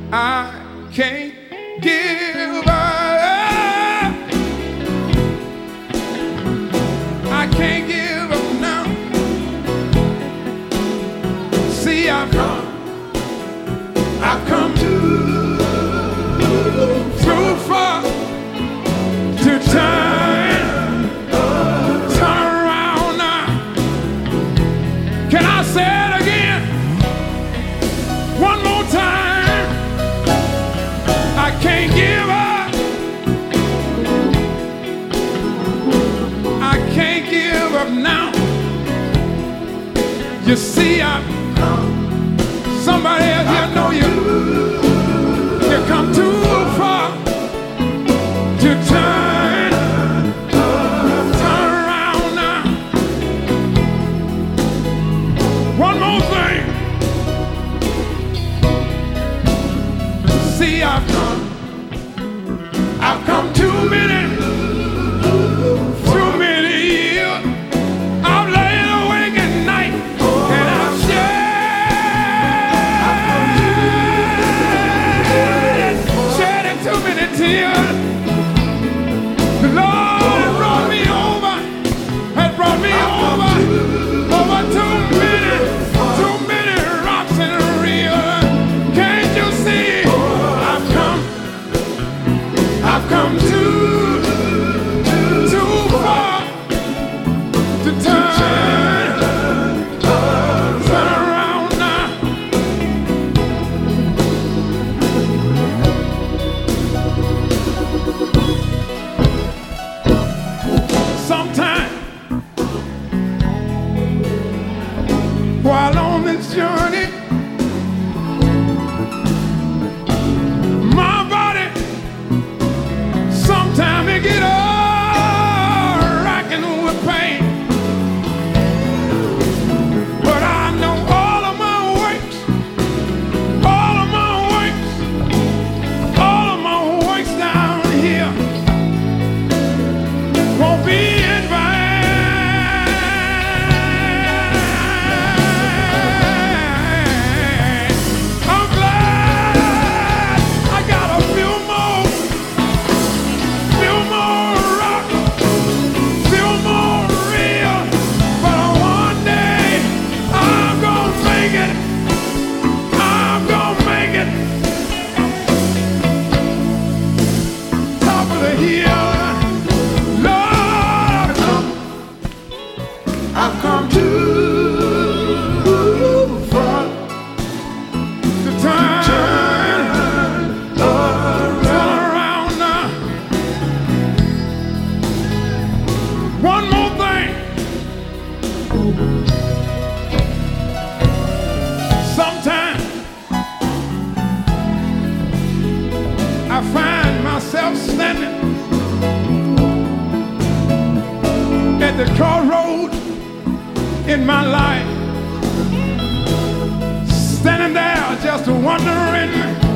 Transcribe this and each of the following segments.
I can't give up. I can't give up now. See, I've come too far to turn around now. Can I say it again? One more time. I can't give up. I can't give up now. You see, somebody else here know you come too far to turn around now. One more thing. See, I've come too many years. I've laid awake at night and I've shed too many tears. The Lord has brought me over too many rocks in the river. Can't you see? I've come too far to turn around now. Sometime while on this journey, my body sometimes it get all racking with pain, but I know all of my works down here won't be in vain. I'm glad I got a few more rock, few more real, but one day I'm gonna make it. Top of the hill, Lord, I've come too far to turn around now. One more thing. Sometimes I find myself standing at the crossroads in my life, standing there just wondering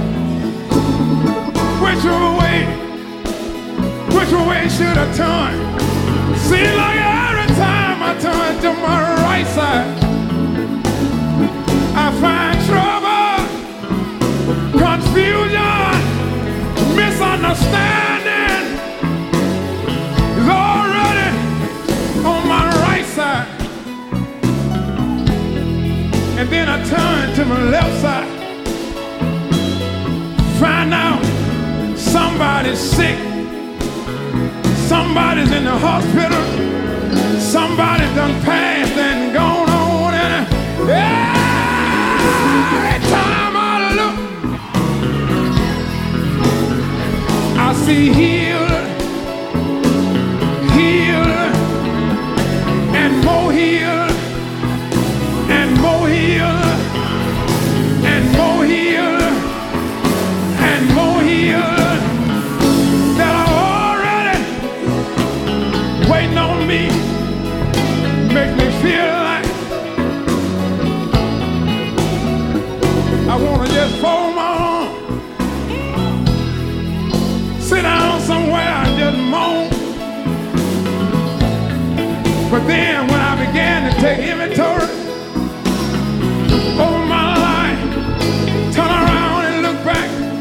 which way should I turn. Seems like every time I turn to my right side, I find trouble, confusion, misunderstanding is already on my right side. And then I turn to my left side, find out somebody's sick, somebody's in the hospital, somebody done passed and gone on, and every time I look, I see healed, and more healed, and more healed, and more healed, and more healed that are already waiting on me. Make me feel like I wanna just fold my arms, sit down somewhere and just moan. But then when I began to take inventory over my life, turn around and look back,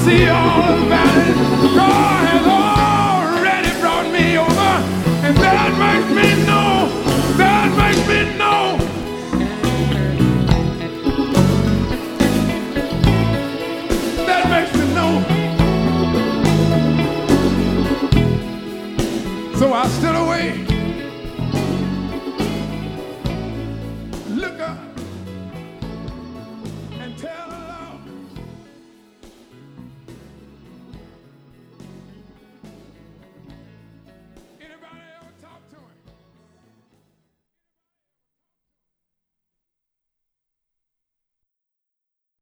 see all the valleys. God has already brought me over, and that makes me know, that makes me know. That makes me know. So I stood away.